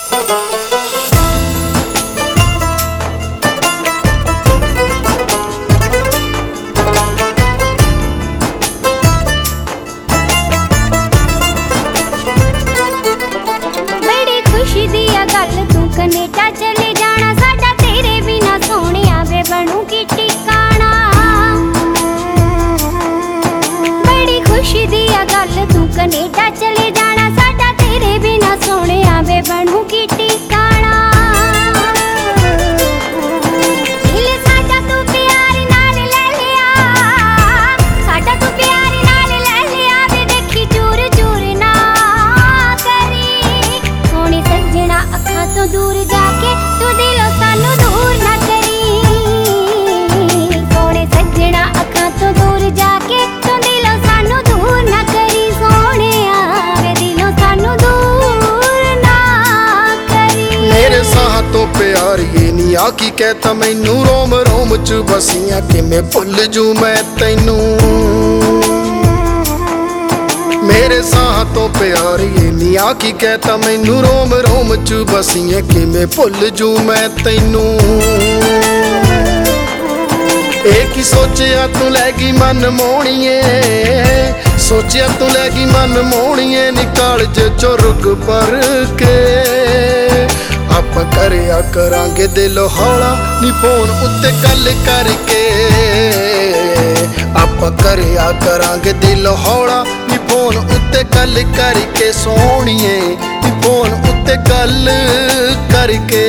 Canada चले जाना साडा तेरे बिना सोहणिया वे बनूगी ठिकाना। बड़ी खुशी दी गल तू कनेडा चले जाना साडा तेरे बिना सोहणिया वे बनूगी ठिकाना। दिल साडा तू प्यार नाल ले लिया, साडा तू प्यार नाल ले लिया वे देखी चूर चूर ना करी। सोहणी सजना अखां तो दूर जाके तू दिलों सानू दूर ना करी। सोहणे सजना अखां तो दूर जाके तू दिलों सानू दूर ना करी। सोहणिया वे दिलों सानू दूर ना करी। मेरे साह तो प्यार ये नी आकी कहता मैनू रोम रोम च बसियां किवें भुल जू मैं तैनू। मेरे साह तो प्यार ये नी आकी कहता मैनू रोम रोम च बसियां किवें भुल जू मैं तैनू। एक ही सोचिया तू लैगी मन मोहणीए, सोचिया तू लैगी मन मोहणीए निकाल जो रुग पर के। आपां करिया करांगे दिल हौला नी फोन उत्ते गल करके। आपां करिया करांगे दिल हौला नी फोन उत्ते गल करके। सोहणीए नी फोन उत्ते गल करके।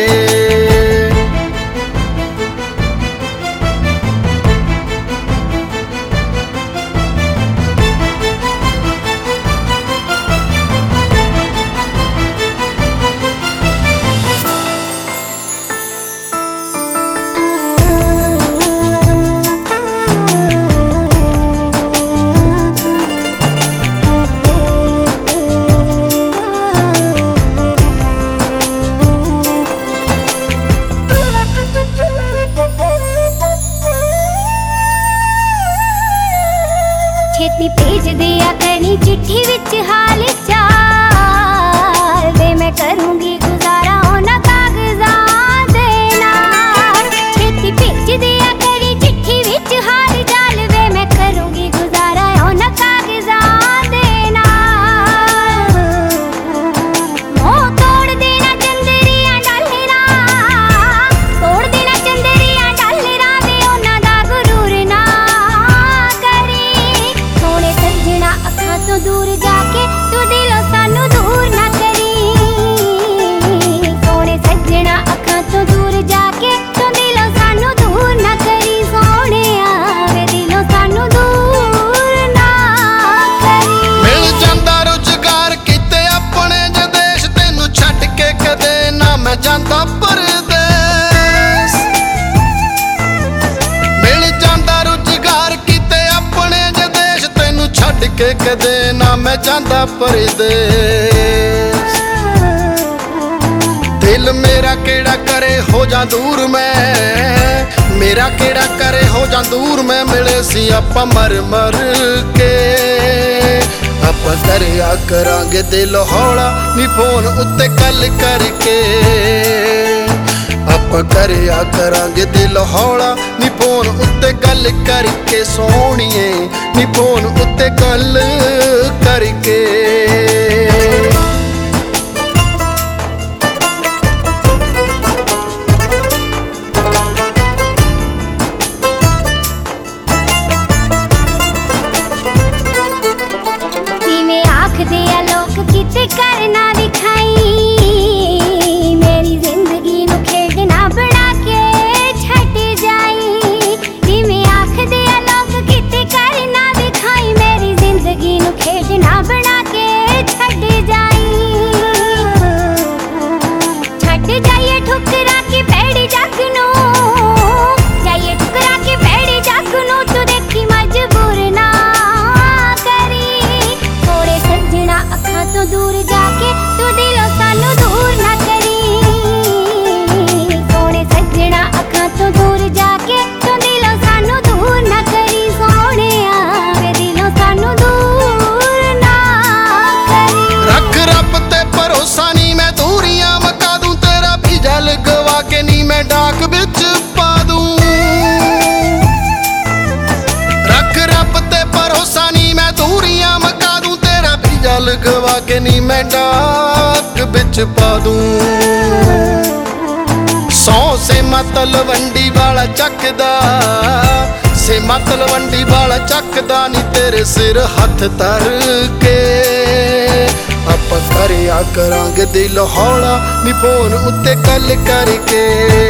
छेती भेज दिया करी चिट्ठी विच हाल चाल वे मैं करूंगी गुजारा उन्हां कागज़ां दे नाल। छेती भेज दिया करी चिट्ठी विच हाल चाल वे मैं करूंगी गुजारा उन्हां कागज़ां दे नाल। मोह तोड़ देना चंदरियां डालरा, तोड़ देना चंदरियां डालरा वे उन्हां दा गुरूर ना करी। सोहणे सजना अखां तो दूर जाके तू दिलों सानू दूर ना करी। सोहणे सजना अखां तो दूर जाके तू दिलों सानू दूर ना करी। सोहणिया वे दिलों सानू दूर ना करी। मिल जांदा रुजगार किते अपने जे देश तैनू छड्ड के कदे ना मैं जांदा परदेस। मिल जांदा रुजगार किते अपने जे देश तैनू छड्ड के कदे ना मैं जांदा परदेस। दिल मेरा केड़ा करे हो जा दूर मैं, मेरा केड़ा करे हो जा दूर मैं। मिले सी आपां मर मर के। आपां करिया करांगे दिल हौला नी फोन उत्ते गल करके। आपां करिया करांगे दिल हौला नी फोन उत्ते गल करके। सोहणीए नी फोन उत्ते गल करके। जिवें आखदे आ लोक किते करना दिखाई, मेरी जिंदगी नू खेडना बना के छड्ड जाई। जिवें आखदे आ लोक किते करना दिखाई, मेरी जिंदगी नू खेडना बना के छड्ड जाई। ਚ ਪਾ ਦੂੰ। ਸੌ ਸੇਮਾ ਤਲਵੰਡੀ ਵਾਲਾ ਚੱਕਦਾ, ਸੇਮਾ ਤਲਵੰਡੀ ਵਾਲਾ ਚੱਕਦਾ ਨੀ ਤੇਰੇ ਸਿਰ ਹੱਥ ਧਰ ਕੇ। ਆਪਾਂ ਕਰਿਆ ਕਰਾਂਗੇ ਦਿਲ ਹੌਲਾ ਨੀ ਫੋਨ ਉੱਤੇ ਗੱਲ ਕਰਕੇ।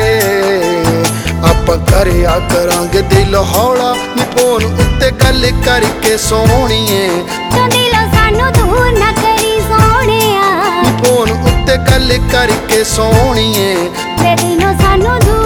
ਆਪਾਂ ਕਰਿਆ ਕਰਾਂਗੇ ਦਿਲ ਹੌਲਾ ਨੀ ਫੋਨ ਉੱਤੇ ਗੱਲ ਕਰਕੇ ਸੋਹਣੀਏ। ਤੂੰ ਦਿਲੋਂ ਸਾਨੂੰ ਦੂਰ ਨਾ ਕਰੀ ਸੋਹਣਿਆ, ਨੀ ਫੋਨ ਉੱਤੇ ਗੱਲ ਕਰਕੇ ਸੋਹਣੀਏ। ਵੇ ਦਿਲੋਂ ਸਾਨੂੰ ਦੂਰ